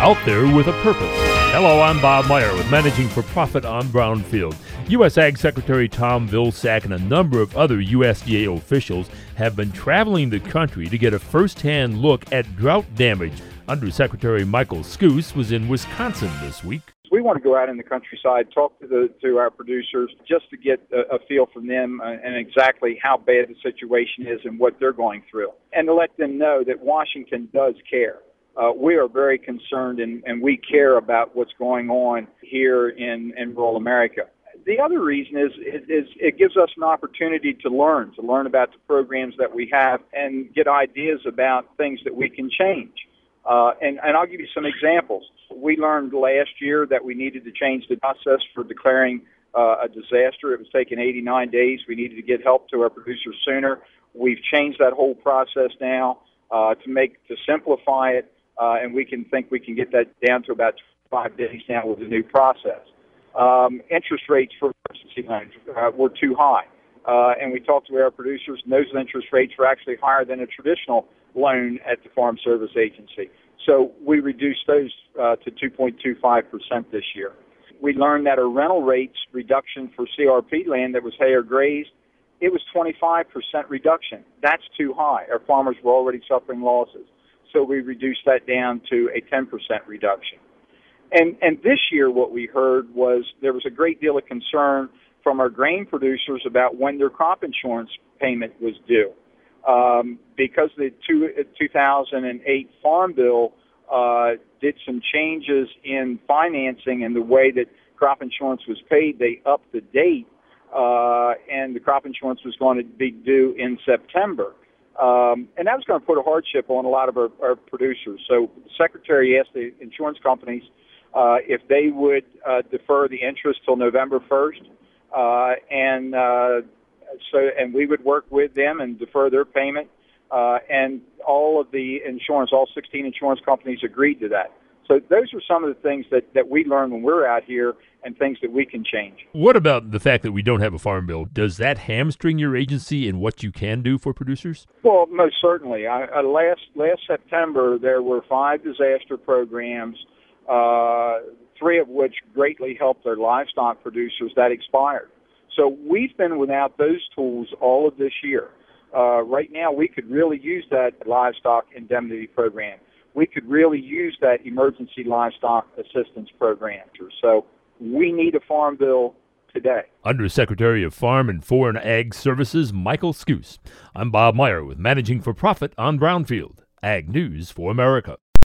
out there with a purpose. Hello, I'm Bob Meyer with Managing for Profit on Brownfield. U.S. Ag Secretary Tom Vilsack and a number of other USDA officials have been traveling the country to get a first-hand look at drought damage. Undersecretary Michael Skoos was in Wisconsin this week. We want to go out in the countryside, talk to our producers, just to get a feel from them and exactly how bad the situation is and what they're going through, and to let them know that Washington does care. We are very concerned and we care about what's going on here in rural America. The other reason is it gives us an opportunity to learn about the programs that we have and get ideas about things that we can change. And I'll give you some examples. We learned last year that we needed to change the process for declaring a disaster. It was taking 89 days. We needed to get help to our producers sooner. We've changed that whole process now to simplify it, and we can get that down to about 5 days now with the new process. Interest rates for emergency loans were too high, and we talked to our producers, and those interest rates were actually higher than a traditional loan at the Farm Service Agency. So we reduced those to 2.25% this year. We learned that a rental rates reduction for CRP land that was hay or grazed, it was 25% reduction. That's too high. Our farmers were already suffering losses. So we reduced that down to a 10% reduction. And this year what we heard was there was a great deal of concern from our grain producers about when their crop insurance payment was due. Because the 2008 Farm Bill did some changes in financing and the way that crop insurance was paid, they upped the date, and the crop insurance was going to be due in September. And that was going to put a hardship on a lot of our producers. So the Secretary asked the insurance companies if they would defer the interest till November 1st, and we would work with them and defer their payment, and all 16 insurance companies agreed to that. So those are some of the things that we learn when we're out here and things that we can change. What about the fact that we don't have a farm bill? Does that hamstring your agency in what you can do for producers? Well, most certainly. Last September, there were 5 disaster programs, 3 of which greatly helped our livestock producers that expired. So we've been without those tools all of this year. Right now, we could really use that livestock indemnity program. We could really use that emergency livestock assistance program. So we need a farm bill today. Undersecretary of Farm and Foreign Ag Services, Michael Skoos. I'm Bob Meyer with Managing for Profit on Brownfield. Ag News for America.